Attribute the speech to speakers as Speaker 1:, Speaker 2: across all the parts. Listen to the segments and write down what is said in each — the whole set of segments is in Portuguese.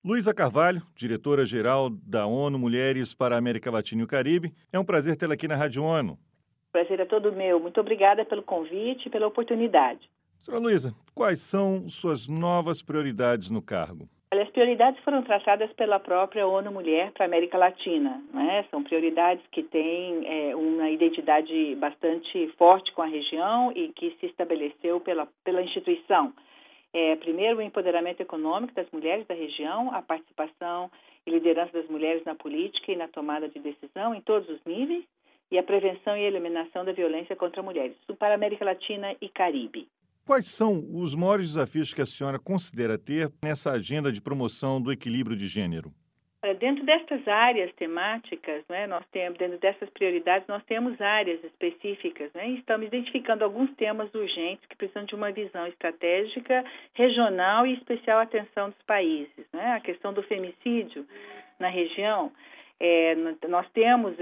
Speaker 1: Luísa Carvalho, diretora-geral da ONU Mulheres para a América Latina e o Caribe, é um prazer tê-la aqui na Rádio ONU.
Speaker 2: O prazer é todo meu. Muito obrigada pelo convite e pela oportunidade.
Speaker 1: Senhora Luísa, quais são suas novas prioridades no cargo?
Speaker 2: As prioridades foram traçadas pela própria ONU Mulher para a América Latina, né? São prioridades que têm uma identidade bastante forte com a região e que se estabeleceu pela instituição. Primeiro, o empoderamento econômico das mulheres da região, a participação e liderança das mulheres na política e na tomada de decisão em todos os níveis, e a prevenção e eliminação da violência contra mulheres, isso para a América Latina e Caribe.
Speaker 1: Quais são os maiores desafios que a senhora considera ter nessa agenda de promoção do equilíbrio de gênero?
Speaker 2: Dentro destas áreas temáticas, né, dentro dessas prioridades, nós temos áreas específicas, né, e estamos identificando alguns temas urgentes que precisam de uma visão estratégica, regional e especial atenção dos países, né? A questão do femicídio na região, nós temos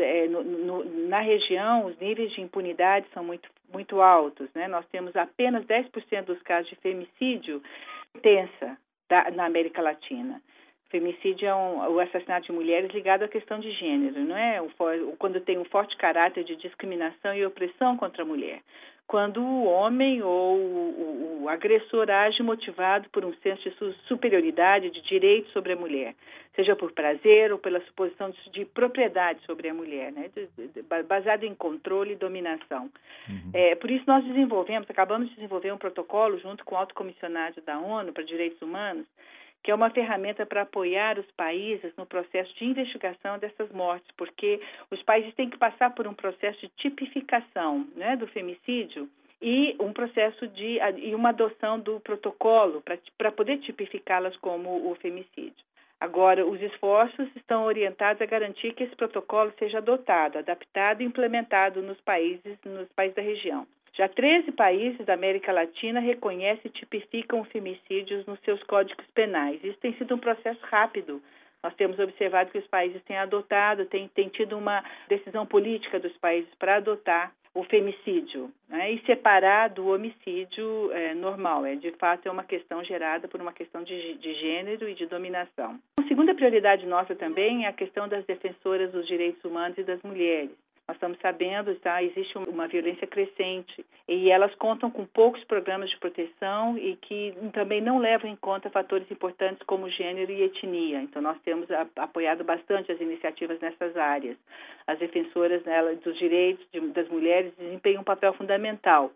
Speaker 2: na região os níveis de impunidade são muito altos, né? Nós temos apenas 10% dos casos de femicídio intensa na América Latina. Femicídio é o assassinato de mulheres ligado à questão de gênero, não é? Quando tem um forte caráter de discriminação e opressão contra a mulher. Quando o homem ou o agressor age motivado por um senso de superioridade, de direito sobre a mulher, seja por prazer ou pela suposição de propriedade sobre a mulher, né? Baseado em controle e dominação.
Speaker 1: Uhum.
Speaker 2: Por isso nós acabamos de desenvolver um protocolo junto com o Alto Comissionário da ONU para Direitos Humanos, que é uma ferramenta para apoiar os países no processo de investigação dessas mortes, porque os países têm que passar por um processo de tipificação, né, do femicídio e um processo e uma adoção do protocolo para poder tipificá-las como o femicídio. Agora, os esforços estão orientados a garantir que esse protocolo seja adotado, adaptado e implementado nos países da região. Já 13 países da América Latina reconhecem e tipificam femicídios nos seus códigos penais. Isso tem sido um processo rápido. Nós temos observado que os países têm adotado, tem tido uma decisão política dos países para adotar o femicídio, né, e separar do homicídio normal. De fato, é uma questão gerada por uma questão de gênero e de dominação. A segunda prioridade nossa também é a questão das defensoras dos direitos humanos e das mulheres. Nós estamos sabendo que existe uma violência crescente e elas contam com poucos programas de proteção e que também não levam em conta fatores importantes como gênero e etnia. Então, nós temos apoiado bastante as iniciativas nessas áreas. As defensoras dos direitos das mulheres desempenham um papel fundamental,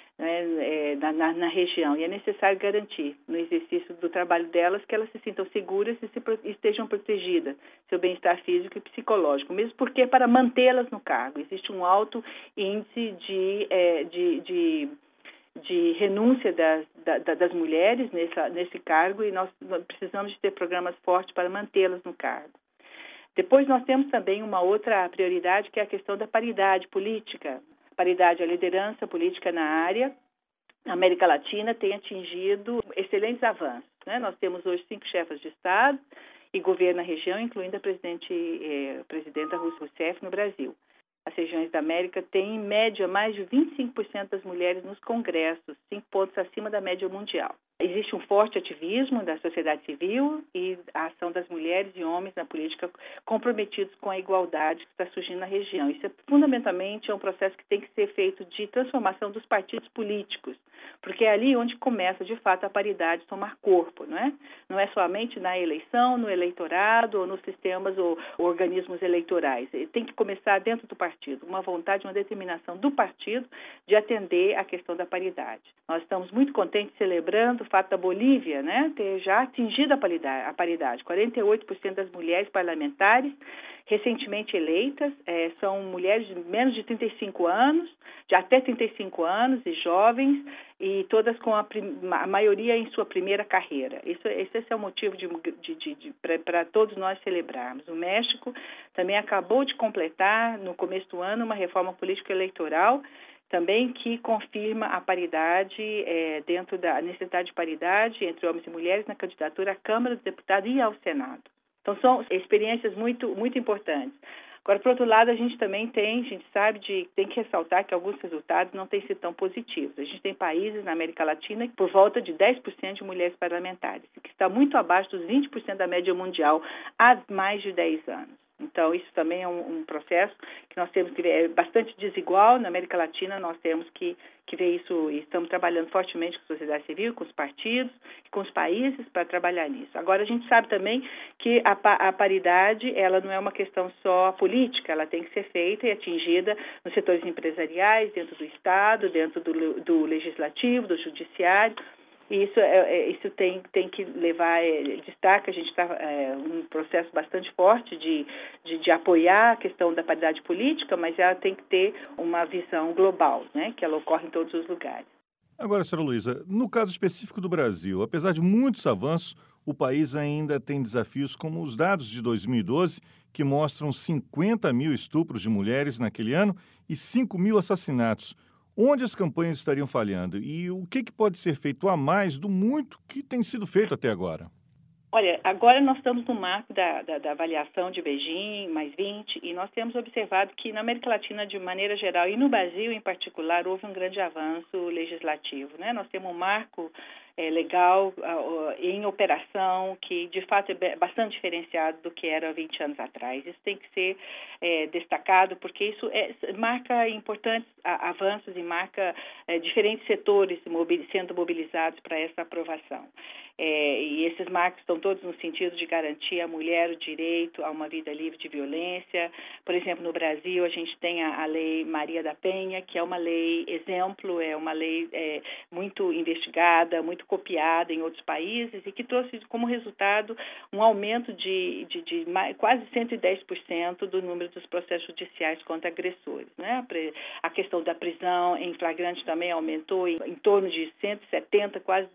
Speaker 2: né, na região, e é necessário garantir no exercício do trabalho delas que elas se sintam seguras e estejam protegidas, seu bem-estar físico e psicológico, mesmo porque para mantê-las no cargo existe um alto índice de renúncia das mulheres nesse cargo, e nós precisamos de ter programas fortes para mantê-las no cargo. Depois nós temos também uma outra prioridade, que é a questão da paridade política. Paridade, a liderança política na área. A América Latina tem atingido excelentes avanços, né? Nós temos hoje 5 chefas de Estado e governo na região, incluindo a presidenta Rousseff no Brasil. As regiões da América têm, em média, mais de 25% das mulheres nos congressos, 5 pontos acima da média mundial. Existe um forte ativismo da sociedade civil e a ação das mulheres e homens na política comprometidos com a igualdade que está surgindo na região. Isso fundamentalmente é um processo que tem que ser feito de transformação dos partidos políticos, porque é ali onde começa, de fato, a paridade tomar corpo, não é? Não é somente na eleição, no eleitorado ou nos sistemas ou organismos eleitorais. Tem que começar dentro do partido, uma vontade, uma determinação do partido de atender à questão da paridade. Nós estamos muito contentes celebrando o fato da Bolívia, né, ter já atingido a paridade. 48% das mulheres parlamentares recentemente eleitas são mulheres de menos de 35 anos, de até 35 anos e jovens, e todas com a maioria em sua primeira carreira. Esse é o motivo para todos nós celebrarmos. O México também acabou de completar, no começo do ano, uma reforma político-eleitoral também que confirma a paridade, dentro da necessidade de paridade entre homens e mulheres na candidatura à Câmara dos Deputados e ao Senado. Então, são experiências muito, muito importantes. Agora, por outro lado, a gente sabe tem que ressaltar que alguns resultados não têm sido tão positivos. A gente tem países na América Latina por volta de 10% de mulheres parlamentares, que está muito abaixo dos 20% da média mundial há mais de 10 anos. Então, isso também é um processo que nós temos que ver, é bastante desigual. Na América Latina, nós temos que ver isso, e estamos trabalhando fortemente com a sociedade civil, com os partidos, com os países para trabalhar nisso. Agora, a gente sabe também que a paridade, ela não é uma questão só política, ela tem que ser feita e atingida nos setores empresariais, dentro do Estado, dentro do Legislativo, do Judiciário. E isso tem que levar, destaca, a gente está um processo bastante forte de apoiar a questão da paridade política, mas ela tem que ter uma visão global, né, que ela ocorre em todos os lugares.
Speaker 1: Agora, senhora Luísa, no caso específico do Brasil, apesar de muitos avanços, o país ainda tem desafios como os dados de 2012, que mostram 50 mil estupros de mulheres naquele ano e 5 mil assassinatos. Onde as campanhas estariam falhando e o que pode ser feito a mais do muito que tem sido feito até agora?
Speaker 2: Olha, agora nós estamos no marco da avaliação de Beijing, mais 20, e nós temos observado que na América Latina, de maneira geral, e no Brasil em particular, houve um grande avanço legislativo, né? Nós temos um marco legal em operação que, de fato, é bastante diferenciado do que era há 20 anos atrás. Isso tem que ser destacado, porque isso marca importantes avanços e marca diferentes setores sendo mobilizados para essa aprovação. E esses marcos estão todos no sentido de garantir à mulher o direito a uma vida livre de violência. Por exemplo, no Brasil, a gente tem a Lei Maria da Penha, que é uma lei exemplo, é uma lei muito investigada, muito copiada em outros países e que trouxe como resultado um aumento de quase 110% do número dos processos judiciais contra agressores, né? A questão da prisão em flagrante também aumentou em torno de 170%, quase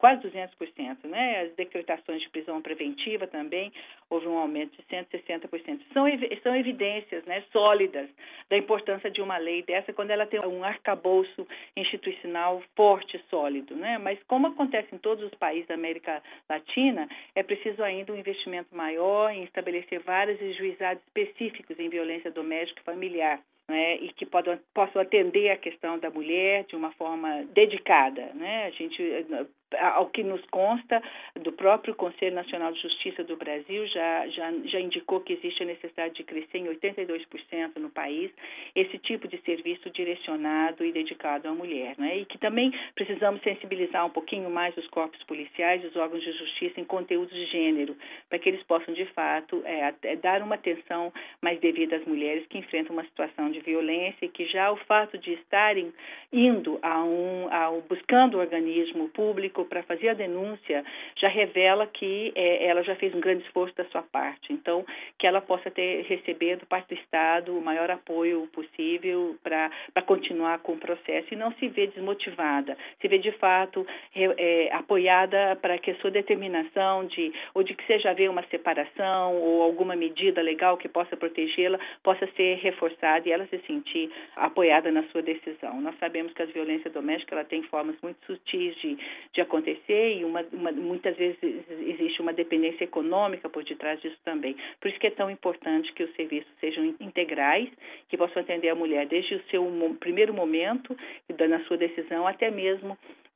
Speaker 2: 200%. Né? As decretações de prisão preventiva também houve um aumento de 160%. São evidências, né, sólidas da importância de uma lei dessa quando ela tem um arcabouço institucional forte e sólido. Né? Mas como acontece em todos os países da América Latina, é preciso ainda um investimento maior em estabelecer vários juizados específicos em violência doméstica e familiar. Né, e que possam atender a questão da mulher de uma forma dedicada. Né? A gente, ao que nos consta, do próprio Conselho Nacional de Justiça do Brasil já indicou que existe a necessidade de crescer em 82% no país esse tipo de serviço direcionado e dedicado à mulher. Né? E que também precisamos sensibilizar um pouquinho mais os corpos policiais, os órgãos de justiça em conteúdos de gênero, para que eles possam, de fato, dar uma atenção mais devida às mulheres que enfrentam uma situação de violência e que já o fato de estarem indo buscando o organismo público para fazer a denúncia já revela que ela já fez um grande esforço da sua parte. Então, que ela possa receber do parte do Estado o maior apoio possível para continuar com o processo e não se ver desmotivada, se ver de fato apoiada para que a sua determinação de que seja haver uma separação ou alguma medida legal que possa protegê-la, possa ser reforçada e ela se sentir apoiada na sua decisão. Nós sabemos que a violência doméstica ela tem formas muito sutis de acontecer e muitas vezes existe uma dependência econômica por detrás disso também. Por isso que é tão importante que os serviços sejam integrais, que possam atender a mulher desde o seu primeiro momento na sua decisão até mesmo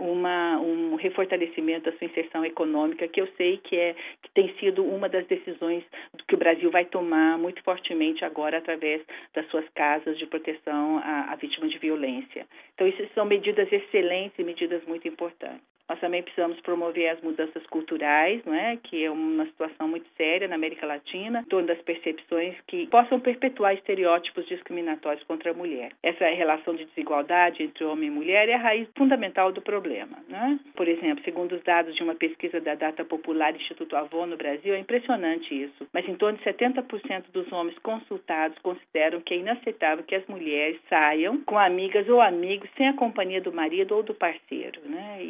Speaker 2: um refortalecimento da sua inserção econômica, que eu sei que tem sido uma das decisões que o Brasil vai tomar muito fortemente agora através das suas casas de proteção à vítima de violência. Então, isso são medidas excelentes e medidas muito importantes. Nós também precisamos promover as mudanças culturais, não é? Que é uma situação muito séria na América Latina, em torno das percepções que possam perpetuar estereótipos discriminatórios contra a mulher. Essa relação de desigualdade entre homem e mulher é a raiz fundamental do problema. Né? Por exemplo, segundo os dados de uma pesquisa da Data Popular Instituto Avon no Brasil, é impressionante isso, mas em torno de 70% dos homens consultados consideram que é inaceitável que as mulheres saiam com amigas ou amigos sem a companhia do marido ou do parceiro. Né? E em torno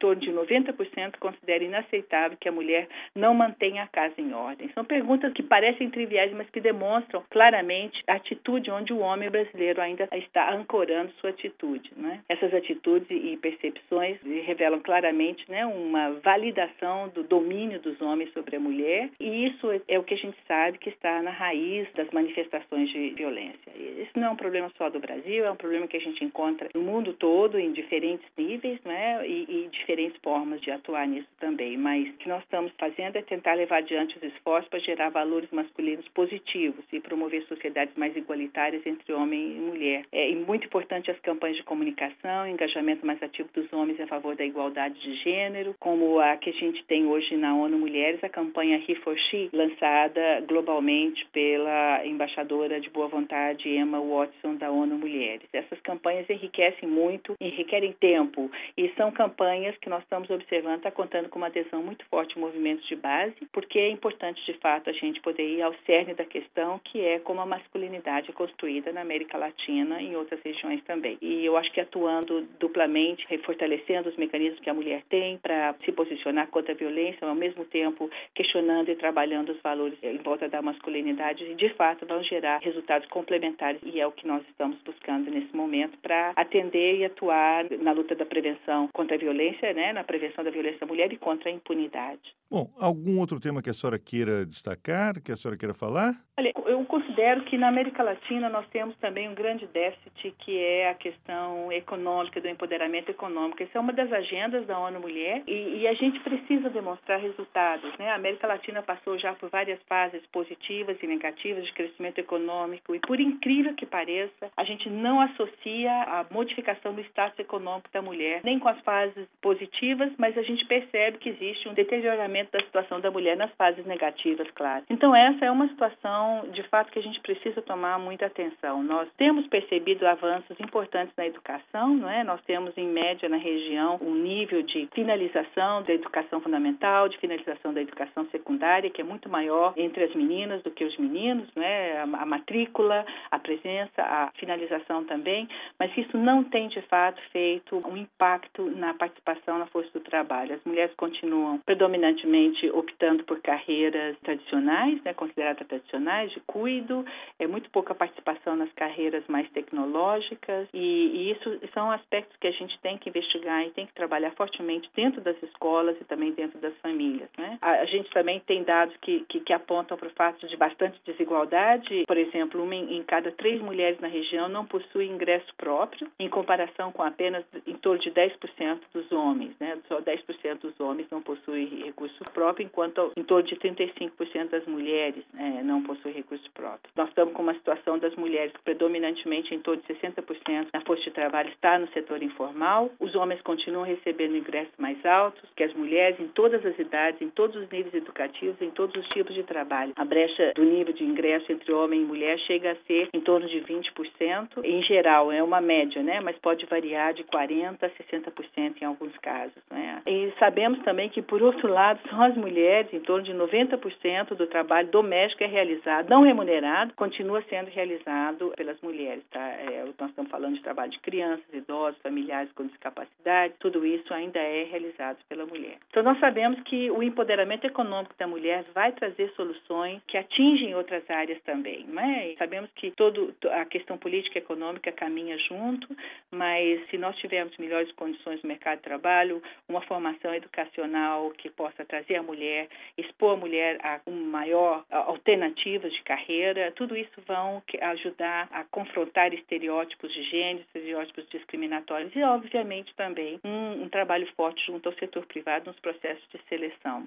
Speaker 2: torno de 90% considera inaceitável que a mulher não mantenha a casa em ordem. São perguntas que parecem triviais, mas que demonstram claramente a atitude onde o homem brasileiro ainda está ancorando sua atitude, né? Essas atitudes e percepções revelam claramente, né, uma validação do domínio dos homens sobre a mulher, e isso é o que a gente sabe que está na raiz das manifestações de violência. Isso não é um problema só do Brasil, é um problema que a gente encontra no mundo todo, em diferentes níveis, né, e diferentes formas de atuar nisso também. Mas o que nós estamos fazendo é tentar levar adiante os esforços para gerar valores masculinos positivos e promover sociedades mais igualitárias entre homem e mulher. É muito importante as campanhas de comunicação, engajamento mais ativo dos homens a favor da igualdade de gênero, como a que a gente tem hoje na ONU Mulheres, a campanha He for She, lançada globalmente pela embaixadora de boa vontade Emma Watson da ONU Mulheres. Essas campanhas enriquecem muito e requerem tempo, e são campanhas que nós estamos observando, está contando com uma adesão muito forte em movimentos de base, porque é importante, de fato, a gente poder ir ao cerne da questão, que é como a masculinidade é construída na América Latina e em outras regiões também. E eu acho que atuando duplamente, fortalecendo os mecanismos que a mulher tem para se posicionar contra a violência, ao mesmo tempo questionando e trabalhando os valores em volta da masculinidade, e de fato vão gerar resultados complementares, e é o que nós estamos buscando nesse momento para atender e atuar na luta da prevenção contra a violência, né, na prevenção da violência da mulher e contra a impunidade.
Speaker 1: Bom, algum outro tema que a senhora queira destacar, que a senhora queira falar?
Speaker 2: Olha, eu considero que na América Latina nós temos também um grande déficit, que é a questão econômica, do empoderamento econômico. Essa é uma das agendas da ONU Mulher, e a gente precisa demonstrar resultados, né? A América Latina passou já por várias fases positivas e negativas de crescimento econômico, e por incrível que pareça, a gente não associa a modificação do status econômico da mulher nem com as fases positivas, mas a gente percebe que existe um deterioramento da situação da mulher nas fases negativas, claro. Então essa é uma situação, de fato, que a gente precisa tomar muita atenção. Nós temos percebido avanços importantes na educação, não é? Nós temos, em média, na região, um nível de finalização da educação fundamental, de finalização da educação secundária, que é muito maior entre as meninas do que os meninos, não é? A matrícula, a presença, a finalização também, mas isso não tem, de fato, feito um impacto na participação na força do trabalho. As mulheres continuam predominantemente optando por carreiras tradicionais, né, consideradas tradicionais, de cuido, muito pouca participação nas carreiras mais tecnológicas, e isso são aspectos que a gente tem que investigar e tem que trabalhar fortemente dentro das escolas e também dentro das famílias, né? A gente também tem dados que apontam para o fato de bastante desigualdade. Por exemplo, uma em cada 3 mulheres na região não possui ingresso próprio, em comparação com apenas em torno de 10% dos homens, né? Só 10% dos homens não possuem recurso próprio, enquanto em torno de 35% das mulheres não possuem recurso próprio. Nós estamos com uma situação das mulheres que predominantemente em torno de 60% na força de trabalho está no setor informal. Os homens continuam recebendo ingressos mais altos que as mulheres em todas as idades, em todos os níveis educativos, em todos os tipos de trabalho. A brecha do nível de ingresso entre homem e mulher chega a ser em torno de 20%. Em geral, é uma média, né? Mas pode variar de 40% a 60% em alguns casos, né? E sabemos também que, por outro lado, são as mulheres, em torno de 90% do trabalho doméstico é realizado, não remunerado, continua sendo realizado pelas mulheres, tá? Nós estamos falando de trabalho de crianças, idosos, familiares com discapacidade, tudo isso ainda é realizado pela mulher. Então, nós sabemos que o empoderamento econômico da mulher vai trazer soluções que atingem outras áreas também, né? Sabemos que toda a questão política e econômica caminha junto, mas se nós tivermos melhores condições no mercado de trabalho, uma formação educacional que possa trazer a mulher, expor a mulher a maior alternativas de carreira, tudo isso vão ajudar a confrontar estereótipos de gênero, estereótipos discriminatórios e, obviamente, também um trabalho forte junto ao setor privado nos processos de seleção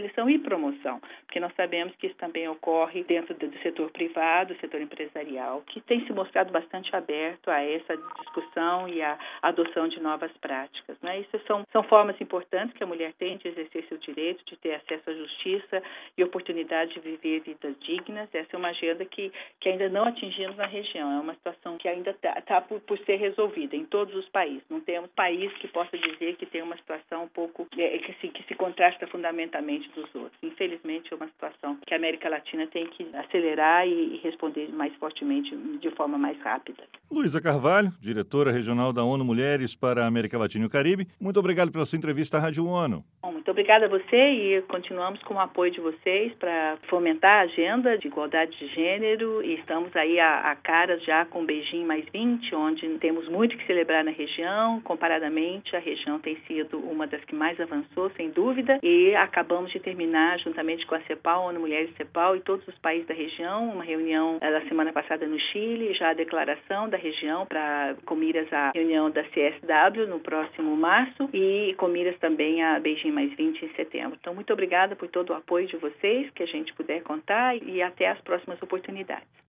Speaker 2: e promoção, porque nós sabemos que isso também ocorre dentro do setor privado, do setor empresarial, que tem se mostrado bastante aberto a essa discussão e a adoção de novas práticas, né? Isso são formas importantes que a mulher tem de exercer seu direito, de ter acesso à justiça e oportunidades oportunidade de viver vidas dignas. Essa é uma agenda que ainda não atingimos na região. É uma situação que ainda está por ser resolvida em todos os países. Não temos país que possa dizer que tem uma situação um pouco que se contrasta fundamentalmente dos outros. Infelizmente, é uma situação que a América Latina tem que acelerar e responder mais fortemente, de forma mais rápida.
Speaker 1: Luísa Carvalho, diretora regional da ONU Mulheres para a América Latina e o Caribe, muito obrigado pela sua entrevista à Rádio ONU.
Speaker 2: Bom, muito obrigada a você e continuamos com o apoio de vocês para fomentar a agenda de igualdade de gênero e estamos aí a caras já com Beijing mais 20, onde temos muito que celebrar na região. Comparadamente, a região tem sido uma das que mais avançou, sem dúvida, e acabamos de terminar, juntamente com a CEPAL, ONU Mulheres CEPAL e todos os países da região, uma reunião da semana passada no Chile, já a declaração da região com miras à reunião da CSW no próximo março e com miras também a Beijing mais 20 em setembro. Então, muito obrigada por todo o apoio de vocês, que a gente puder contar e até as próximas oportunidades.